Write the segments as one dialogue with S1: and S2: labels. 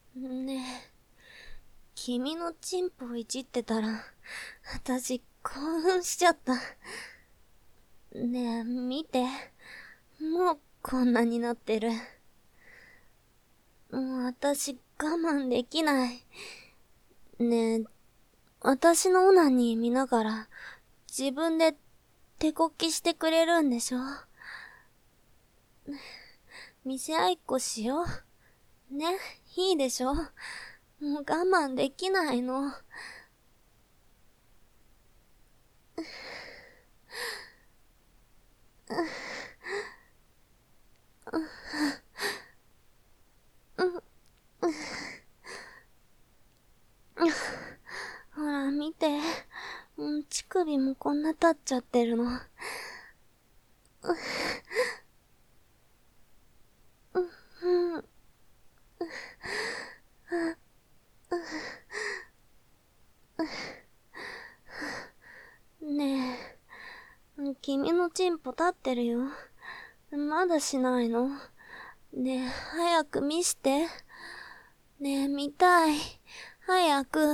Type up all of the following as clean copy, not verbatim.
S1: ねえ、君のチンポをいじってたら、私興奮しちゃった。ねえ、見て。もうこんなになってる。もう私我慢できない。ねえ、私のオナニー見ながら、自分で手こきしてくれるんでしょ？見せ合いっこしよう。ね、いいでしょ？もう我慢できないの。ほら、見て。乳首もこんな立っちゃってるの。ねえ、君のチンポ立ってるよ。まだしないの？ねえ、早く見して。ねえ、見たい。早く。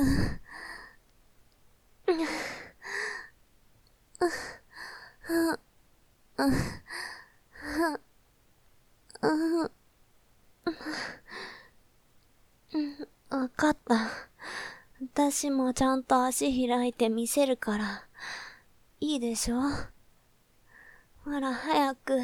S1: わかった。私もちゃんと足開いて見せるから。いいでしょ？ほら、早く。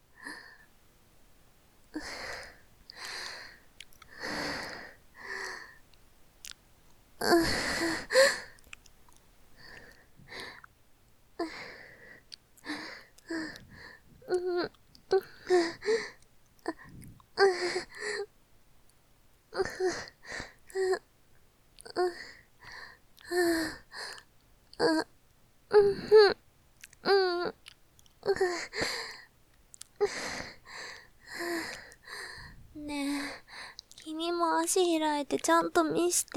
S1: ねえ、君も足開いてちゃんと見して。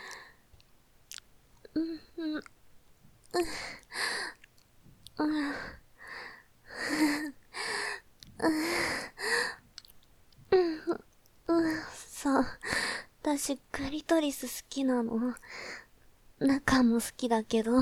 S1: そう。私、クリトリス好きなの。中も好きだけど。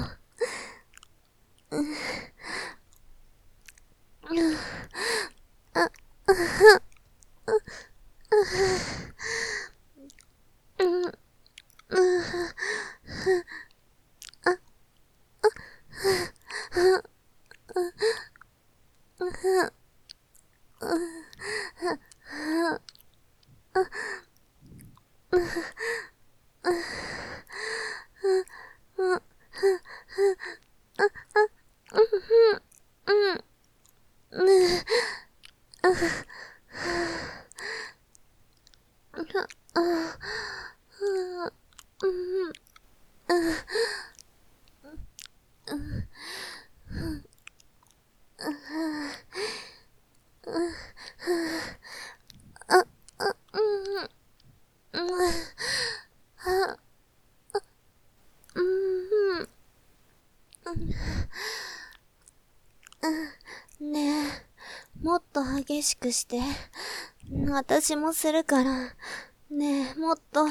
S1: ねえ、もっと激しくして。私もするから。ねえ、もっと。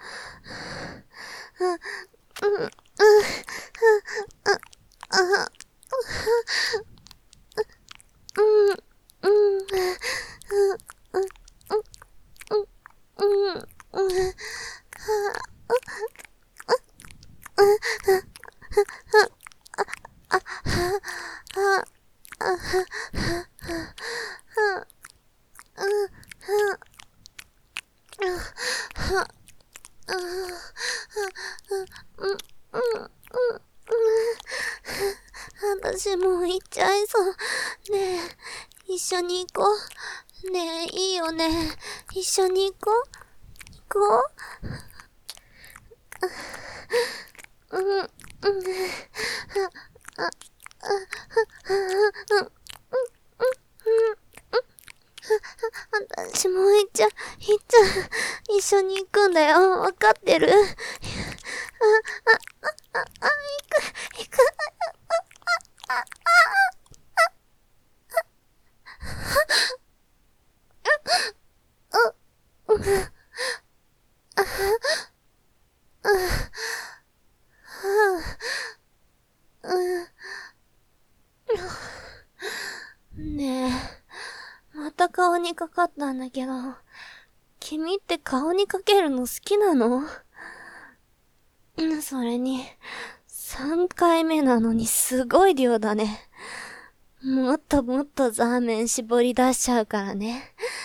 S1: 私もう行っちゃいそう。ねえ、一緒に行こう。ねえ、いいよね。一緒に行こう。行こう。私も行っちゃう。一緒に行くんだよ。わかってる？行く。 ねえ、また顔にかかったんだけど、君って顔にかけるの好きなの？それに、3回目なのにすごい量だね。もっともっとザーメン絞り出しちゃうからね。